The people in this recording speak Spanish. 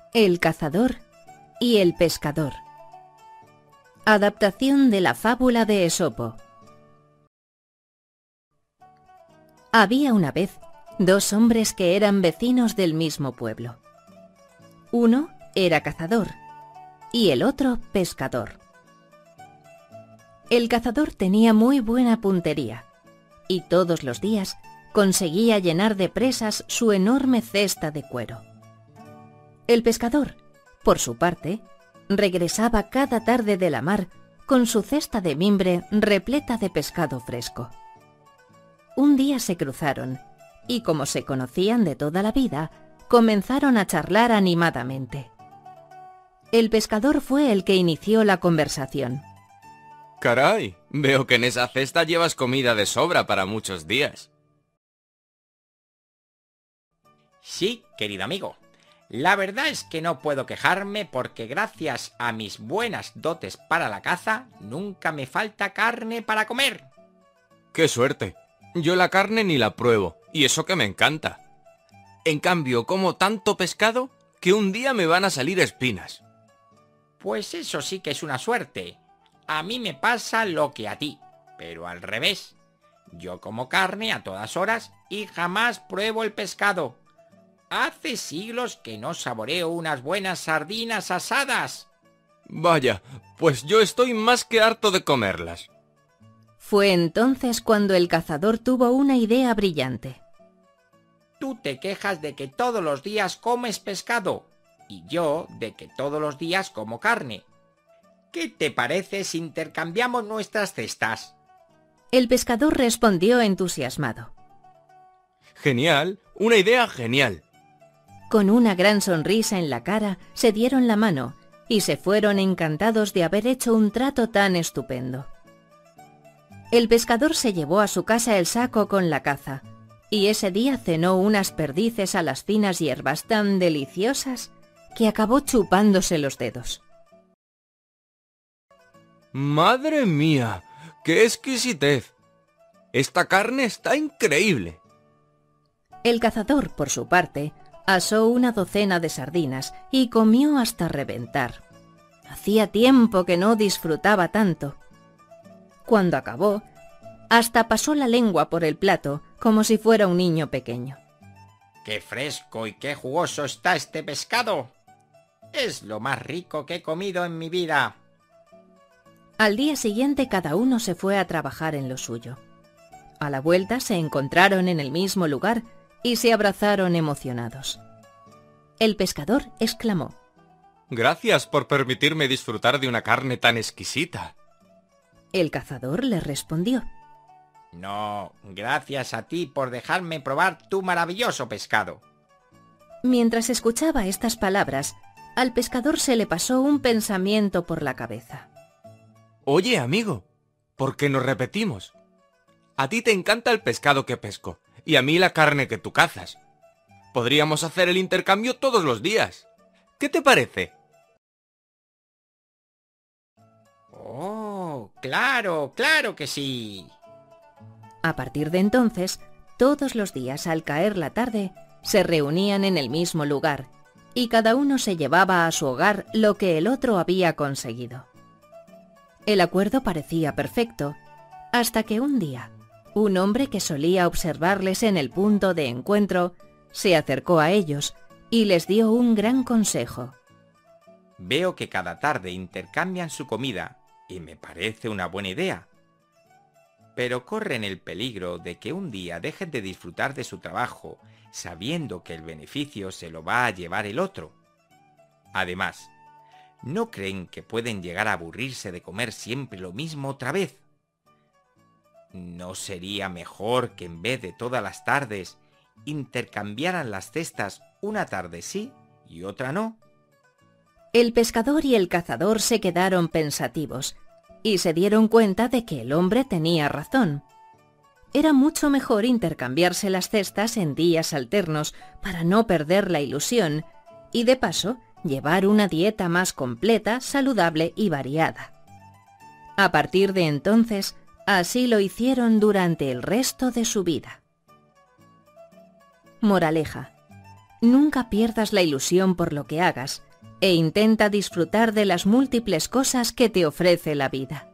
El cazador y el pescador. Adaptación de la fábula de Esopo. Había una vez dos hombres que eran vecinos del mismo pueblo. Uno era cazador y el otro pescador. El cazador tenía muy buena puntería y todos los días conseguía llenar de presas su enorme cesta de cuero. El pescador, por su parte, regresaba cada tarde de la mar con su cesta de mimbre repleta de pescado fresco. Un día se cruzaron y, como se conocían de toda la vida, comenzaron a charlar animadamente. El pescador fue el que inició la conversación. Caray, veo que en esa cesta llevas comida de sobra para muchos días. Sí, querido amigo. La verdad es que no puedo quejarme porque gracias a mis buenas dotes para la caza, nunca me falta carne para comer. ¡Qué suerte! Yo la carne ni la pruebo, y eso que me encanta. En cambio, como tanto pescado que un día me van a salir espinas. Pues eso sí que es una suerte. A mí me pasa lo que a ti, pero al revés. Yo como carne a todas horas y jamás pruebo el pescado. Hace siglos que no saboreo unas buenas sardinas asadas. Vaya, pues yo estoy más que harto de comerlas. Fue entonces cuando el cazador tuvo una idea brillante. Tú te quejas de que todos los días comes pescado y yo de que todos los días como carne. ¿Qué te parece si intercambiamos nuestras cestas? El pescador respondió entusiasmado. Genial, una idea genial. Con una gran sonrisa en la cara, se dieron la mano y se fueron encantados de haber hecho un trato tan estupendo. El pescador se llevó a su casa el saco con la caza, y ese día cenó unas perdices a las finas hierbas tan deliciosas que acabó chupándose los dedos. ¡Madre mía! ¡Qué exquisitez! Esta carne está increíble. El cazador, por su parte, asó una docena de sardinas y comió hasta reventar. Hacía tiempo que no disfrutaba tanto. Cuando acabó, hasta pasó la lengua por el plato como si fuera un niño pequeño. ¡Qué fresco y qué jugoso está este pescado! Es lo más rico que he comido en mi vida. Al día siguiente cada uno se fue a trabajar en lo suyo. A la vuelta se encontraron en el mismo lugar y se abrazaron emocionados. El pescador exclamó: Gracias por permitirme disfrutar de una carne tan exquisita. El cazador le respondió: No, gracias a ti por dejarme probar tu maravilloso pescado. Mientras escuchaba estas palabras, al pescador se le pasó un pensamiento por la cabeza. Oye, amigo, ¿por qué nos repetimos? A ti te encanta el pescado que pesco, y a mí la carne que tú cazas. Podríamos hacer el intercambio todos los días. ¿Qué te parece? ¡Oh, claro, claro que sí! A partir de entonces, todos los días al caer la tarde, se reunían en el mismo lugar, y cada uno se llevaba a su hogar lo que el otro había conseguido. El acuerdo parecía perfecto, hasta que un día, un hombre que solía observarles en el punto de encuentro, se acercó a ellos y les dio un gran consejo. Veo que cada tarde intercambian su comida, y me parece una buena idea. Pero corren el peligro de que un día dejen de disfrutar de su trabajo, sabiendo que el beneficio se lo va a llevar el otro. Además, ¿no creen que pueden llegar a aburrirse de comer siempre lo mismo otra vez? ¿No sería mejor que en vez de todas las tardes intercambiaran las cestas una tarde sí y otra no? El pescador y el cazador se quedaron pensativos y se dieron cuenta de que el hombre tenía razón. Era mucho mejor intercambiarse las cestas en días alternos para no perder la ilusión y, de paso, llevar una dieta más completa, saludable y variada. A partir de entonces, así lo hicieron durante el resto de su vida. Moraleja: Nunca pierdas la ilusión por lo que hagas e intenta disfrutar de las múltiples cosas que te ofrece la vida.